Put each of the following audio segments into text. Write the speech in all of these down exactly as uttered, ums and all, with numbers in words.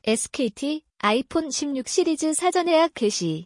에스케이티 아이폰 십육 시리즈 사전 예약 개시.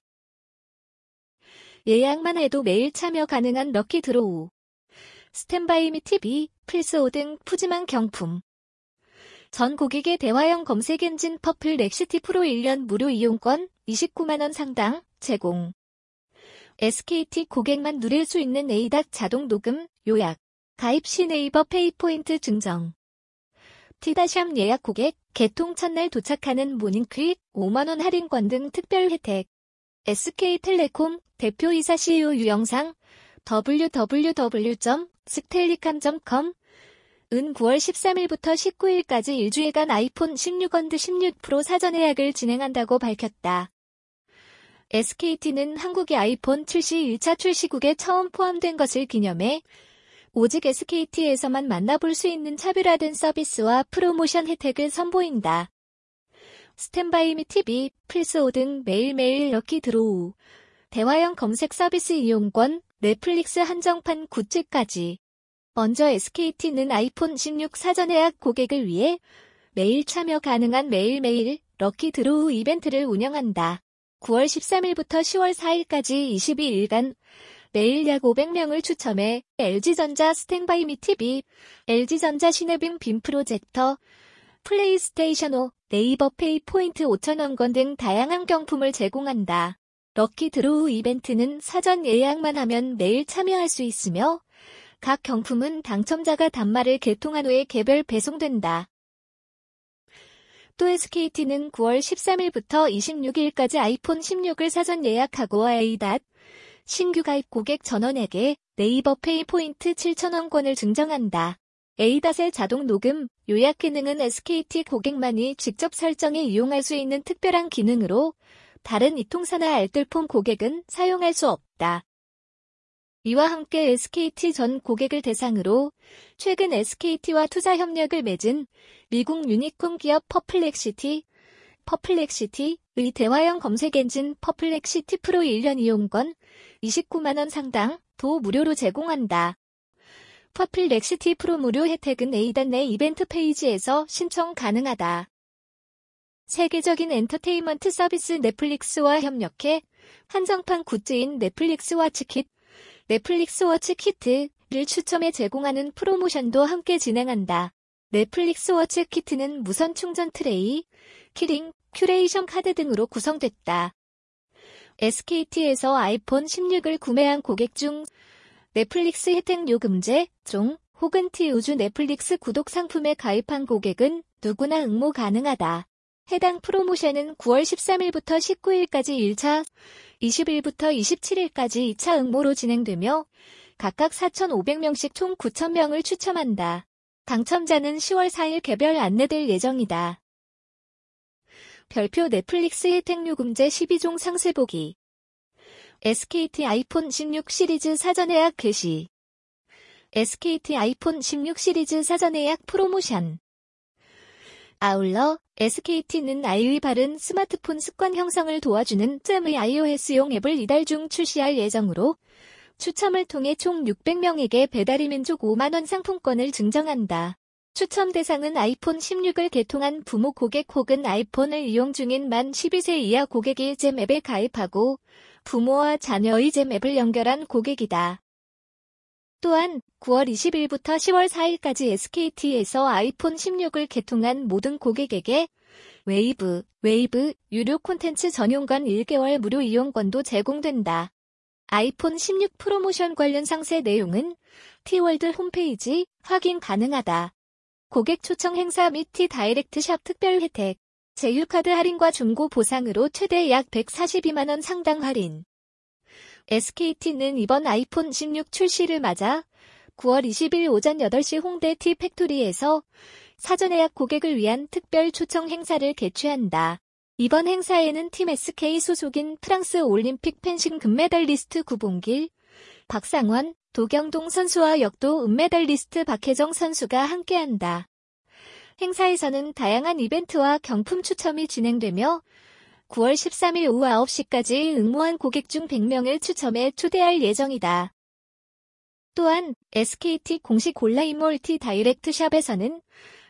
예약만 해도 매일 참여 가능한 럭키 드로우. 스탠바이미 티비, 플스오 등 푸짐한 경품. 전 고객의 대화형 검색 엔진 퍼플렉시티 프로 일 년 무료 이용권 이십구만 원 상당 제공. 에스케이티 고객만 누릴 수 있는 에이닷 자동 녹음, 요약. 가입 시 네이버 페이 포인트 증정. 티닷샵 예약 고객, 개통 첫날 도착하는 모닝퀵, 오만 원 할인권 등 특별 혜택. 에스케이텔레콤 대표이사 씨이오 유영상, 더블유 더블유 더블유 점 스텔리캄 점 컴. 은 구월 십삼일부터 십구일까지 일주일간 아이폰 십육 언드 십육 프로 사전 예약을 진행한다고 밝혔다. 에스케이티는 한국의 아이폰 출시 일 차 출시국에 처음 포함된 것을 기념해 오직 에스케이티에서만 만나볼 수 있는 차별화된 서비스와 프로모션 혜택을 선보인다. 스탠바이미 티비, 플스오 등 매일매일 럭키 드로우. 대화형 검색 서비스 이용권, 넷플릭스 한정판 굿즈까지. 먼저 에스케이티는 아이폰 십육 사전 예약 고객을 위해 매일 참여 가능한 매일매일 럭키 드로우 이벤트를 운영한다. 구월 십삼일부터 시월 사일까지 이십이 일간 매일 약 오백 명을 추첨해 엘지전자 스탠바이미 티비, 엘지전자 시네빔 빔 프로젝터, 플레이스테이션 오, 네이버 페이 포인트 오천 원권 등 다양한 경품을 제공한다. 럭키 드로우 이벤트는 사전 예약만 하면 매일 참여할 수 있으며 각 경품은 당첨자가 단말을 개통한 후에 개별 배송된다. 또 에스케이티는 구월 십삼일부터 이십육일까지 아이폰 십육을 사전 예약하고 에이닷 신규 가입 고객 전원에게 네이버 페이 포인트 칠천 원권을 증정한다. 에이닷의 자동 녹음, 요약 기능은 에스케이티 고객만이 직접 설정해 이용할 수 있는 특별한 기능으로 다른 이통사나 알뜰폰 고객은 사용할 수 없다. 이와 함께 에스케이티 전 고객을 대상으로 최근 에스케이티와 투자 협력을 맺은 미국 유니콘 기업 퍼플렉시티, 퍼플렉시티의 대화형 검색 엔진 퍼플렉시티 프로 일 년 이용권 이십구만 원 상당 도 무료로 제공한다. 퍼플렉시티 프로 무료 혜택은 에이닷 내 이벤트 페이지에서 신청 가능하다. 세계적인 엔터테인먼트 서비스 넷플릭스와 협력해 한정판 굿즈인 넷플릭스 워치킷, 넷플릭스 워치키트를 추첨해 제공하는 프로모션도 함께 진행한다. 넷플릭스 워치키트는 무선 충전 트레이, 키링, 큐레이션 카드 등으로 구성됐다. 에스케이티에서 아이폰 십육을 구매한 고객 중 넷플릭스 혜택 요금제, 종, 혹은 티우주 넷플릭스 구독 상품에 가입한 고객은 누구나 응모 가능하다. 해당 프로모션은 구월 십삼일부터 십구일까지 일 차, 이십일부터 이십칠일까지 이 차 응모로 진행되며 각각 사천오백 명씩 총 구천 명을 추첨한다. 당첨자는 시월 사일 개별 안내될 예정이다. 별표 넷플릭스 혜택 요금제 십이 종 상세 보기. 에스케이티 아이폰 십육 시리즈 사전 예약 개시. 에스케이티 아이폰 십육 시리즈 사전 예약 프로모션. 아울러 에스케이티는 아이의 바른 스마트폰 습관 형성을 도와주는 잼의 아이오에스용 앱을 이달 중 출시할 예정으로 추첨을 통해 총 육백 명에게 배달의 민족 오만 원 상품권을 증정한다. 추첨 대상은 아이폰 십육을 개통한 부모 고객 혹은 아이폰을 이용 중인 만 십이 세 이하 고객이 잼 앱에 가입하고 부모와 자녀의 잼 앱을 연결한 고객이다. 또한 구월 이십일부터 시월 사일까지 에스케이티에서 아이폰 십육을 개통한 모든 고객에게 웨이브, 웨이브 유료 콘텐츠 전용권 일 개월 무료 이용권도 제공된다. 아이폰 십육 프로모션 관련 상세 내용은 티월드 홈페이지 확인 가능하다. 고객 초청 행사 및 티다이렉트 샵 특별 혜택, 제휴카드 할인과 중고 보상으로 최대 약 백사십이만 원 상당 할인. 에스케이티는 이번 아이폰 십육 출시를 맞아 구월 이십일 오전 여덟 시 홍대 티팩토리에서 사전 예약 고객을 위한 특별 초청 행사를 개최한다. 이번 행사에는 팀 에스케이 소속인 프랑스 올림픽 펜싱 금메달리스트 구봉길, 박상원, 도경동 선수와 역도 은메달리스트 박혜정 선수가 함께한다. 행사에서는 다양한 이벤트와 경품 추첨이 진행되며 구월 십삼일 오후 아홉 시까지 응모한 고객 중 백 명을 추첨해 초대할 예정이다. 또한 에스케이티 공식 온라인 몰티 다이렉트 샵에서는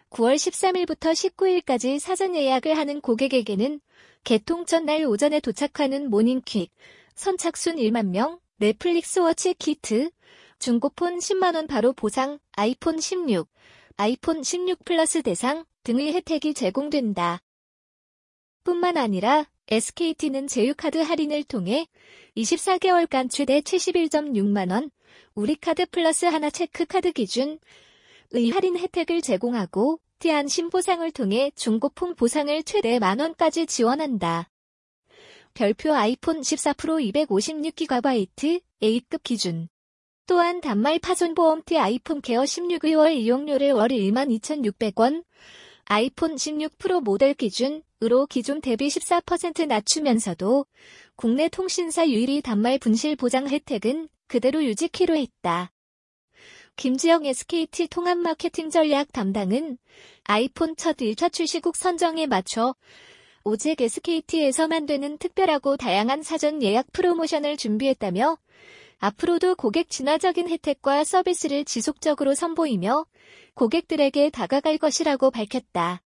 구월 십삼일부터 십구일까지 사전 예약을 하는 고객에게는 개통 전날 오전에 도착하는 모닝퀵, 선착순 일만 명, 넷플릭스 워치 키트, 중고폰 십만 원 바로 보상, 아이폰 십육, 아이폰 십육 플러스 대상 등의 혜택이 제공된다. 뿐만 아니라 에스케이티는 제휴카드 할인을 통해 이십사 개월간 최대 칠십일 점 육만 원, 우리카드 플러스 하나 체크카드 기준의 할인 혜택을 제공하고 티안 신보상을 통해 중고폰 보상을 최대 만 원까지 지원한다. 별표 아이폰 십사 프로 이백오십육 기가바이트 A급 기준. 또한 단말 파손보험 티 아이폰 케어 십육의 월 이용료를 월 일만 이천육백 원, 아이폰 십육 프로 모델 기준으로 기존 대비 십사 퍼센트 낮추면서도 국내 통신사 유일의 단말 분실 보장 혜택은 그대로 유지키로 했다. 김지영 에스케이티 통합 마케팅 전략 담당은 아이폰 첫 일 차 출시국 선정에 맞춰 오직 에스케이티에서만 되는 특별하고 다양한 사전 예약 프로모션을 준비했다며 앞으로도 고객 친화적인 혜택과 서비스를 지속적으로 선보이며 고객들에게 다가갈 것이라고 밝혔다.